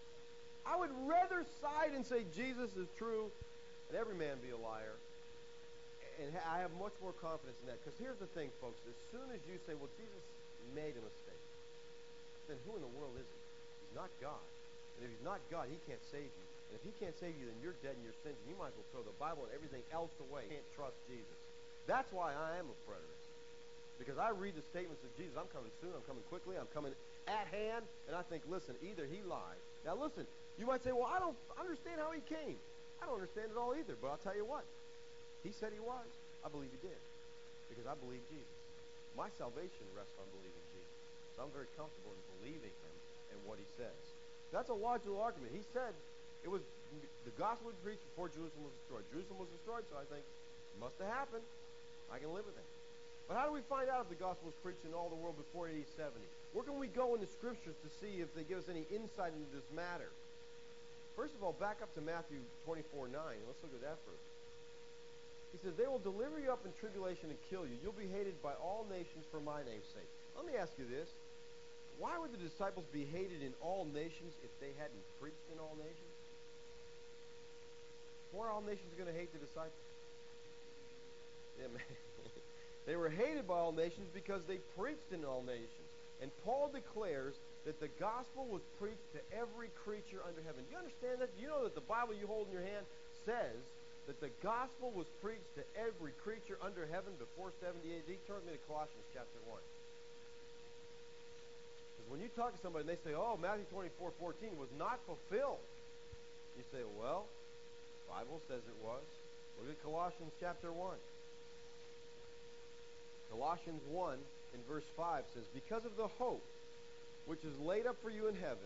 I would rather side and say Jesus is true and every man be a liar. And I have much more confidence in that. Because here's the thing, folks. As soon as you say, well, Jesus made a mistake, then who in the world is he? He's not God. And if he's not God, he can't save you. And if he can't save you, then you're dead in your sins, and you might as well throw the Bible and everything else away. You can't trust Jesus. That's why I am a preterist. Because I read the statements of Jesus, I'm coming soon, I'm coming quickly, I'm coming at hand, and I think, listen, either he lied. Now listen, you might say, well, I don't understand how he came. I don't understand it all either, but I'll tell you what. He said he was. I believe he did. Because I believe Jesus. My salvation rests on believing Jesus. So I'm very comfortable in believing him and what he says. That's a logical argument. He said the gospel was preached before Jerusalem was destroyed. Jerusalem was destroyed, so I think it must have happened. I can live with it. But how do we find out if the gospel was preached in all the world before AD 70? Where can we go in the scriptures to see if they give us any insight into this matter? First of all, back up to Matthew 24:9. Let's look at that first. He says, they will deliver you up in tribulation and kill you. You'll be hated by all nations for my name's sake. Let me ask you this. Why would the disciples be hated in all nations if they hadn't preached in all nations? Why are all nations going to hate the disciples? Yeah, man. They were hated by all nations because they preached in all nations. And Paul declares that the gospel was preached to every creature under heaven. Do you understand that? Do you know that the Bible you hold in your hand says that the gospel was preached to every creature under heaven before 70 AD? Turn with me to Colossians chapter 1. Because when you talk to somebody and they say, oh, Matthew 24:14 was not fulfilled, you say, well, the Bible says it was. Look at Colossians chapter 1. Colossians 1 in verse 5 says, because of the hope which is laid up for you in heaven,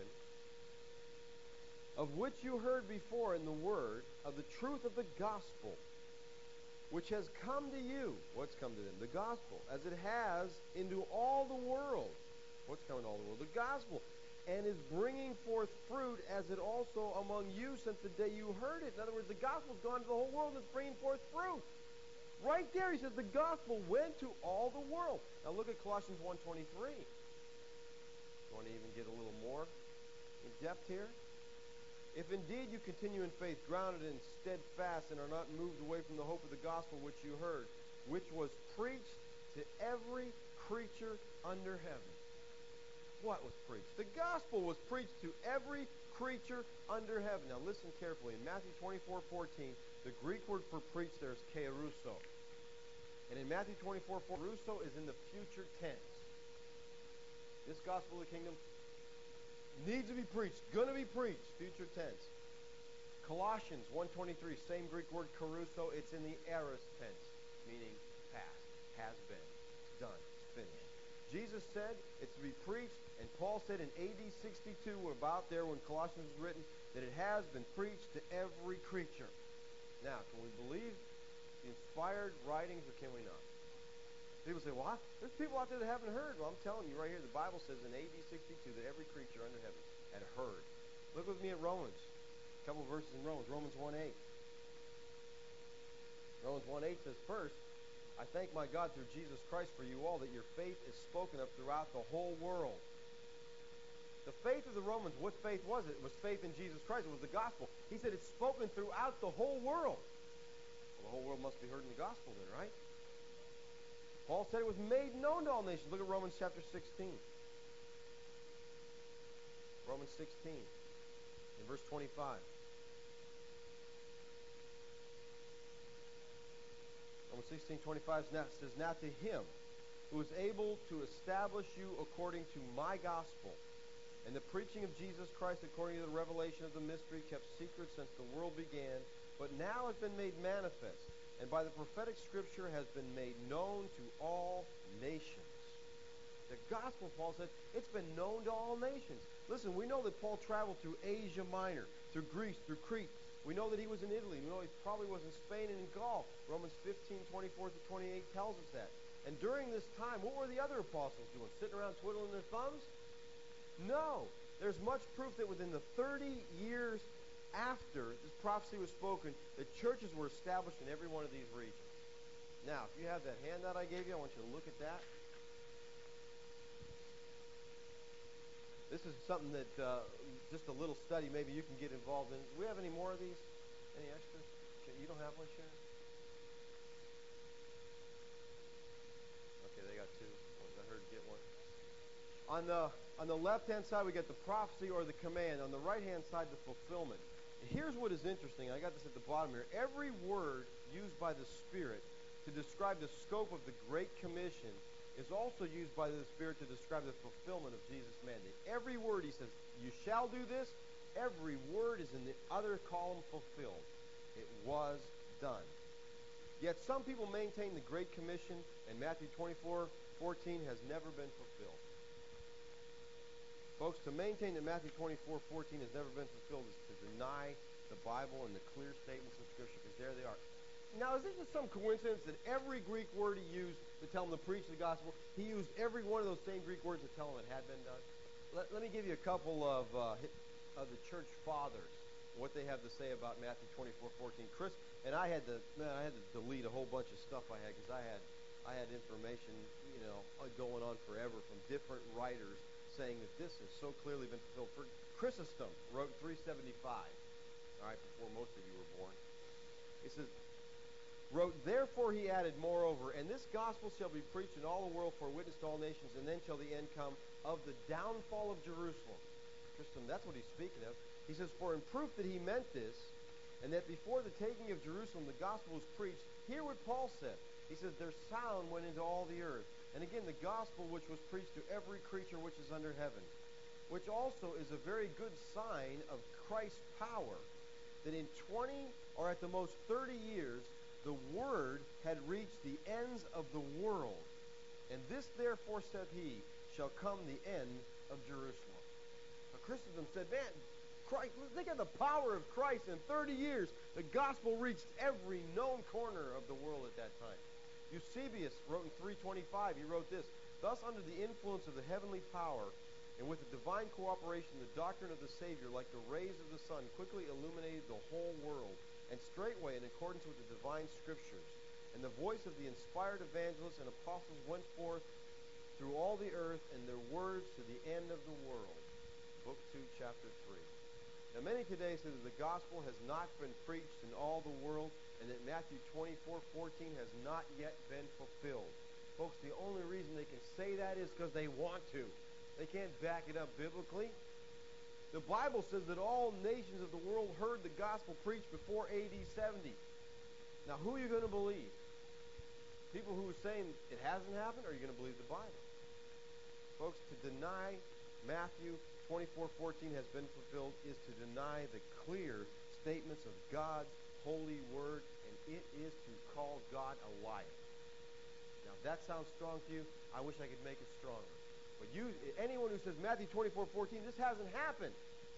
of which you heard before in the word of the truth of the gospel, which has come to you. What's come to them? The gospel. As it has into all the world. What's coming to all the world? The gospel. And is bringing forth fruit as it also among you since the day you heard it. In other words, the gospel's gone to the whole world and it's bringing forth fruit. Right there, he says the gospel went to all the world. Now look at Colossians 1:23. You want to even get a little more in depth here? If indeed you continue in faith, grounded and steadfast, and are not moved away from the hope of the gospel which you heard, which was preached to every creature under heaven. What was preached? The gospel was preached to every creature under heaven. Now listen carefully. In Matthew 24:14, the Greek word for preach there is kerusso. And in Matthew 24:4, kerusso is in the future tense. This gospel of the kingdom needs to be preached, going to be preached, future tense. Colossians 1:23, same Greek word kerusso, it's in the aorist tense, meaning past, has been, it's done, it's finished. Jesus said it's to be preached, and Paul said in AD 62, about there when Colossians was written, that it has been preached to every creature. Now, can we believe the inspired writings or can we not? People say, well, there's people out there that haven't heard. Well, I'm telling you right here, the Bible says in AD 62 that every creature under heaven had heard. Look with me at Romans. A couple of verses in Romans. Romans 1:8. Romans 1:8 says, first, I thank my God through Jesus Christ for you all that your faith is spoken of throughout the whole world. The faith of the Romans, what faith was it? It was faith in Jesus Christ. It was the gospel. He said it's spoken throughout the whole world. Well, the whole world must be heard in the gospel then, right? Paul said it was made known to all nations. Look at Romans chapter 16. Romans 16, in verse 25. Romans 16:25 says, now to him who is able to establish you according to my gospel, and the preaching of Jesus Christ according to the revelation of the mystery kept secret since the world began, but now has been made manifest, and by the prophetic scripture has been made known to all nations. The gospel, Paul said, it's been known to all nations. Listen, we know that Paul traveled through Asia Minor, through Greece, through Crete. We know that he was in Italy. We know he probably was in Spain and in Gaul. Romans 15:24-28 tells us that. And during this time, what were the other apostles doing? Sitting around twiddling their thumbs? No. There's much proof that within the 30 years after this prophecy was spoken, the churches were established in every one of these regions. Now, if you have that handout I gave you, I want you to look at that. This is something that, just a little study maybe you can get involved in. Do we have any more of these? Any extras? You don't have one, Sharon? Okay, they got two. I heard get one. On the left-hand side, we got the prophecy or the command. On the right-hand side, the fulfillment. Here's what is interesting. I got this at the bottom here. Every word used by the Spirit to describe the scope of the Great Commission is also used by the Spirit to describe the fulfillment of Jesus' mandate. Every word, he says, you shall do this. Every word is in the other column fulfilled. It was done. Yet some people maintain the Great Commission and Matthew 24:14 has never been fulfilled. Folks, to maintain that Matthew 24:14 has never been fulfilled is to deny the Bible and the clear statements of Scripture, because there they are. Now, is this just some coincidence that every Greek word he used to tell them to preach the gospel, he used every one of those same Greek words to tell them it had been done? Let me give you a couple of the church fathers, what they have to say about Matthew 24:14. Chris and I had to delete a whole bunch of stuff I had because I had information, going on forever from different writers saying that this has so clearly been fulfilled. Chrysostom wrote 375, all right, before most of you were born. He says, wrote, therefore he added, moreover, and this gospel shall be preached in all the world for a witness to all nations, and then shall the end come of the downfall of Jerusalem. Christian, that's what he's speaking of. He says, for in proof that he meant this, and that before the taking of Jerusalem the gospel was preached, hear what Paul said. He says, their sound went into all the earth. And again, the gospel which was preached to every creature which is under heaven, which also is a very good sign of Christ's power, that in 20 or at the most 30 years, the word had reached the ends of the world. And this therefore, saith he, shall come the end of Jerusalem. So Christendom said, man, Christ, think of the power of Christ. In 30 years, the gospel reached every known corner of the world at that time. Eusebius wrote in 325, he wrote this, thus under the influence of the heavenly power and with the divine cooperation, the doctrine of the Savior, like the rays of the sun, quickly illuminated the whole world, and straightway, in accordance with the divine scriptures, and the voice of the inspired evangelists and apostles went forth through all the earth, and their words to the end of the world. Book 2, chapter 3. Now many today say that the gospel has not been preached in all the world, and that Matthew 24:14 has not yet been fulfilled. Folks, the only reason they can say that is because they want to. They can't back it up biblically. The Bible says that all nations of the world heard the gospel preached before AD 70. Now, who are you going to believe? People who are saying it hasn't happened, or are you going to believe the Bible? Folks, to deny Matthew 24:14 has been fulfilled is to deny the clear statements of God's holy word, and it is to call God a liar. Now, if that sounds strong to you, I wish I could make it stronger. But anyone who says Matthew 24:14, this hasn't happened,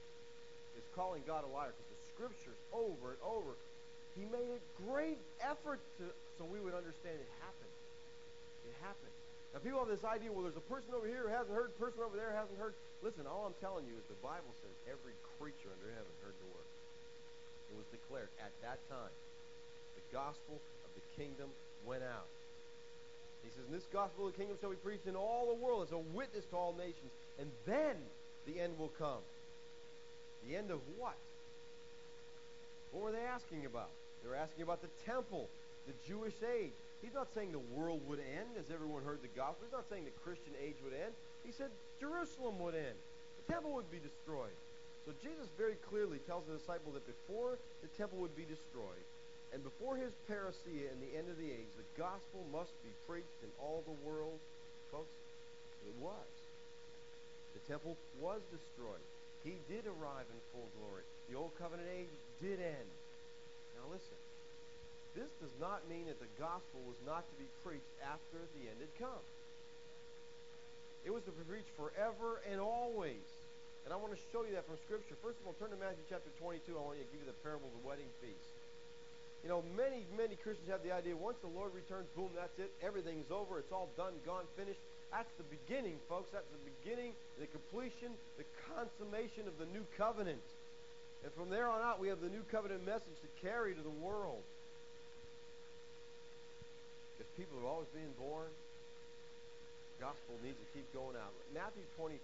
is calling God a liar, because the scriptures over and over, he made a great effort so we would understand it happened. It happened. Now people have this idea, well, there's a person over here who hasn't heard, a person over there hasn't heard. Listen, all I'm telling you is the Bible says every creature under heaven heard the word. It was declared at that time. The gospel of the kingdom went out. He says, and this gospel of the kingdom shall be preached in all the world as a witness to all nations. And then the end will come. The end of what? What were they asking about? They were asking about the temple, the Jewish age. He's not saying the world would end as everyone heard the gospel. He's not saying the Christian age would end. He said Jerusalem would end. The temple would be destroyed. So Jesus very clearly tells the disciple that before the temple would be destroyed, and before his parousia and the end of the age, the gospel must be preached in all the world. Folks, it was. The temple was destroyed. He did arrive in full glory. The old covenant age did end. Now listen, this does not mean that the gospel was not to be preached after the end had come. It was to be preached forever and always. And I want to show you that from Scripture. First of all, turn to Matthew chapter 22. I want to give you the parable of the wedding feast. You know, many Christians have the idea once the Lord returns, boom, that's it. Everything's over. It's all done, gone, finished. That's the beginning, folks. That's the beginning, the completion, the consummation of the new covenant. And from there on out, we have the new covenant message to carry to the world. If people are always being born, the gospel needs to keep going out. Matthew 22.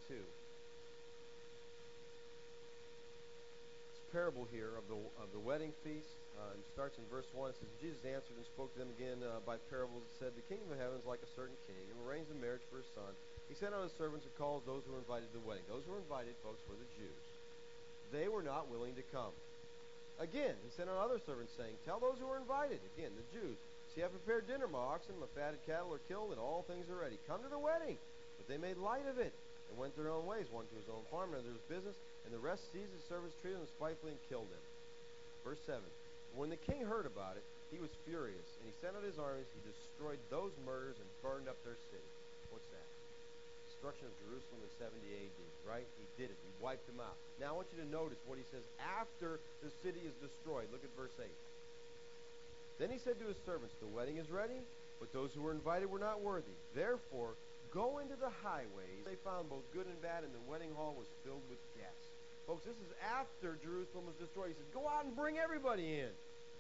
Parable here of the wedding feast. It starts in verse 1. It says, Jesus answered and spoke to them again by parables and said, the kingdom of heaven is like a certain king who arranged a marriage for his son. He sent out his servants and called those who were invited to the wedding. Those who were invited, folks, were the Jews. They were not willing to come. Again, he sent out other servants saying, tell those who were invited, again, the Jews, see, I have prepared dinner. My oxen, my fatted cattle are killed, and all things are ready. Come to the wedding. But they made light of it and went their own ways, one to his own farm, another to his business, and the rest seized his servants, treated them spitefully, and killed them. Verse 7. When the king heard about it, he was furious, and he sent out his armies. He destroyed those murders and burned up their city. What's that? Destruction of Jerusalem in 70 AD, right? He did it. He wiped them out. Now I want you to notice what he says after the city is destroyed. Look at verse 8. Then he said to his servants, the wedding is ready, but those who were invited were not worthy. Therefore, go into the highways. They found both good and bad, and the wedding hall was filled with guests. Folks, this is after Jerusalem was destroyed. He said, go out and bring everybody in.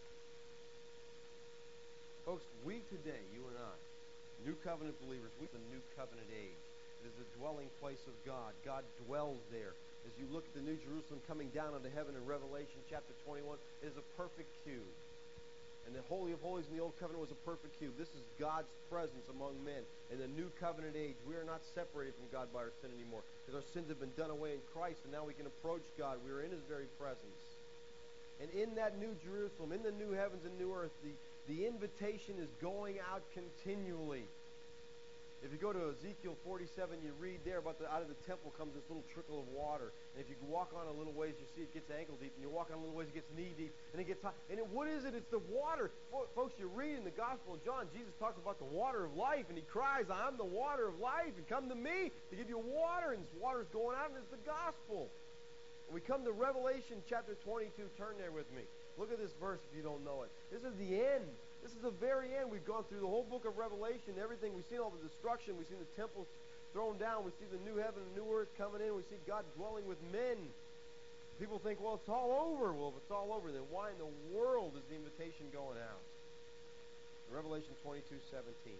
Folks, we today, you and I, New Covenant believers, we the New Covenant age. It is the dwelling place of God. God dwells there. As you look at the New Jerusalem coming down into heaven in Revelation chapter 21, it is a perfect cube. And the Holy of Holies in the Old Covenant was a perfect cube. This is God's presence among men. In the New Covenant age, we are not separated from God by our sin anymore, because our sins have been done away in Christ, and now we can approach God. We are in His very presence. And in that New Jerusalem, in the new heavens and new earth, the invitation is going out continually. If you go to Ezekiel 47, you read there about out of the temple comes this little trickle of water. And if you walk on a little ways, you see it gets ankle deep. And you walk on a little ways, it gets knee deep. And it gets hot. And what is it? It's the water. Folks, you read in the Gospel of John, Jesus talks about the water of life. And He cries, I'm the water of life. And come to me to give you water. And this water is going out, and it's the gospel. And we come to Revelation chapter 22. Turn there with me. Look at this verse if you don't know it. This is the end. This is the very end. We've gone through the whole book of Revelation, everything. We've seen all the destruction. We've seen the temple thrown down. We see the new heaven and new earth coming in. We see God dwelling with men. People think, well, it's all over. Well, if it's all over, then why in the world is the invitation going out? Revelation 22:17.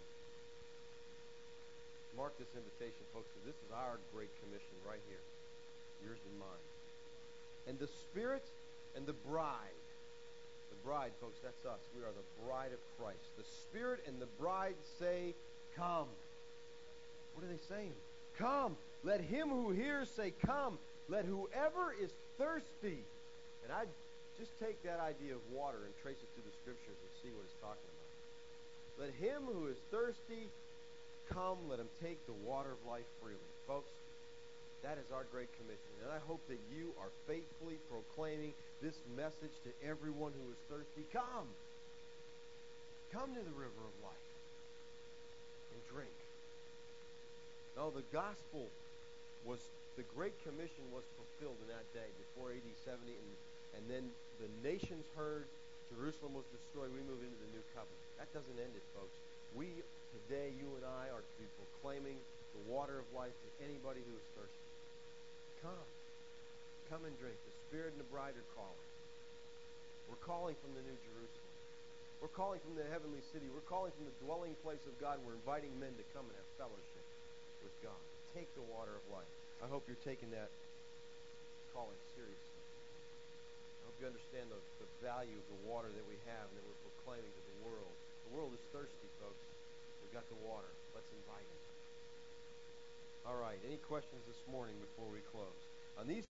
Mark this invitation, folks, because this is our great commission right here. Yours and mine. And the Spirit and the bride. The bride, folks, that's us. We are the bride of Christ. The Spirit and the bride say, come. What are they saying? Come. Let him who hears say, come. Let whoever is thirsty. And I just take that idea of water and trace it through the Scriptures and see what it's talking about. Let him who is thirsty come. Let him take the water of life freely. Folks, that is our great commission. And I hope that you are faithfully proclaiming this message to everyone who is thirsty. Come. Come to the river of life and drink. Now, the gospel the Great Commission was fulfilled in that day before AD 70. And then the nations heard, Jerusalem was destroyed. We move into the new covenant. That doesn't end it, folks. We, today, you and I, are to be proclaiming the water of life to anybody who is thirsty. Come. Come and drink. The Spirit and the bride are calling. We're calling from the New Jerusalem. We're calling from the heavenly city. We're calling from the dwelling place of God. We're inviting men to come and have fellowship with God. Take the water of life. I hope you're taking that calling seriously. I hope you understand the value of the water that we have and that we're proclaiming to the world. The world is thirsty, folks. We've got the water. Let's invite it. All right. Any questions this morning before we close? On these